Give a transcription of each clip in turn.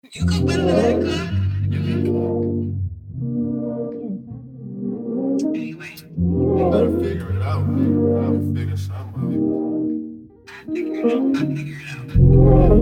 You cook better than I cook. Anyway, You better figure it out, man. I'll figure something I figure it out.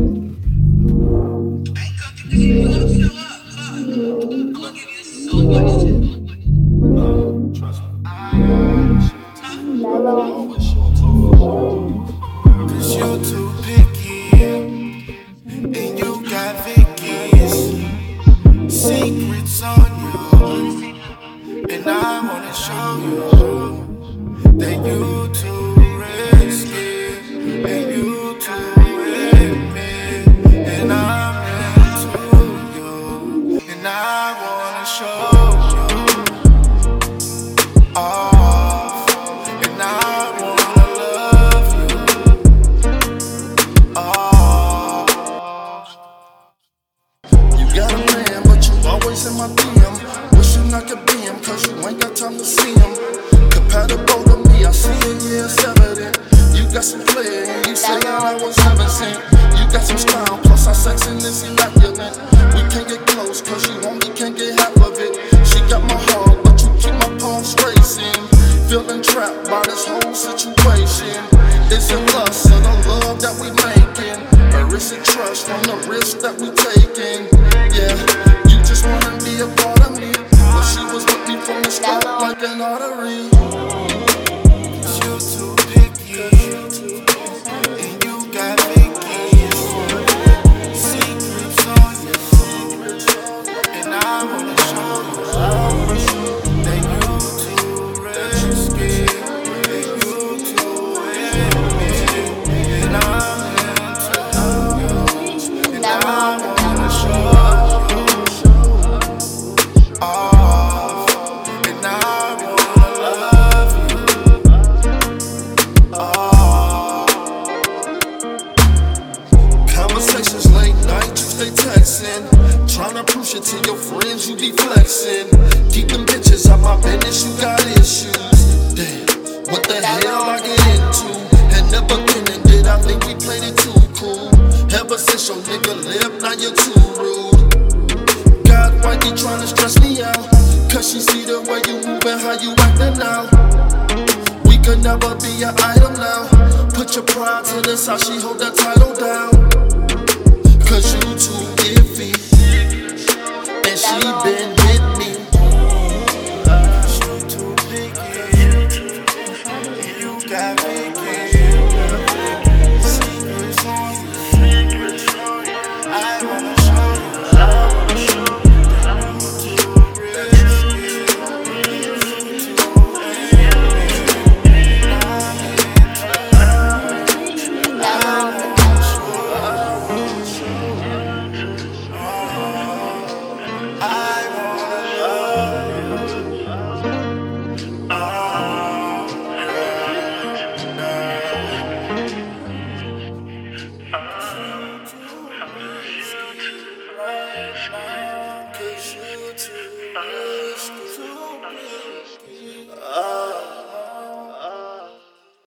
I ain't cooking because you don't show up. Fuck. I'm gonna give you so much shit. out. Trust me. Huh? I always show up to Cause you too picky, and you got Vicky's secrets on you, and I wanna show you that you too risky, and you too with me, and I'm into you, and I wanna show you off, and I wanna love you off. You got a man, but you always in my DM. Wishing I could be him, cause you ain't got time to see him. Compatible to me, I see it, yeah, it's evident. You got some flair, and you say I was 17. You got some style, plus our sexiness immaculate. We can't get close, cause you only can't get half of it. She got my heart, but you keep my palms racing. Feeling trapped by this whole situation. Is it lust or the love that we making? Or is it trust from the risk that we taking? Yeah, you just wanna be a part of me, but she was with me from the start like an artery. Cause you too picky, and you got Vicky's secrets on you, and I wanna show you that you too risky, and you too with me, and I'm into you, and I wanna show you off, and I wanna love you off. Conversations late night, you stay texting. Tryna prove shit to your friends, you be flexing. Keep them bitches out my business, you got issues. Damn, what the hell I get into? And never kidding, did I think we played it too cool? Ever since your nigga left, now you're too rude. God, why you tryna stress me out? Cause she see the way you move and how you acting now. We could never be an item now. Put your pride to the side, she hold that title down. Cause you too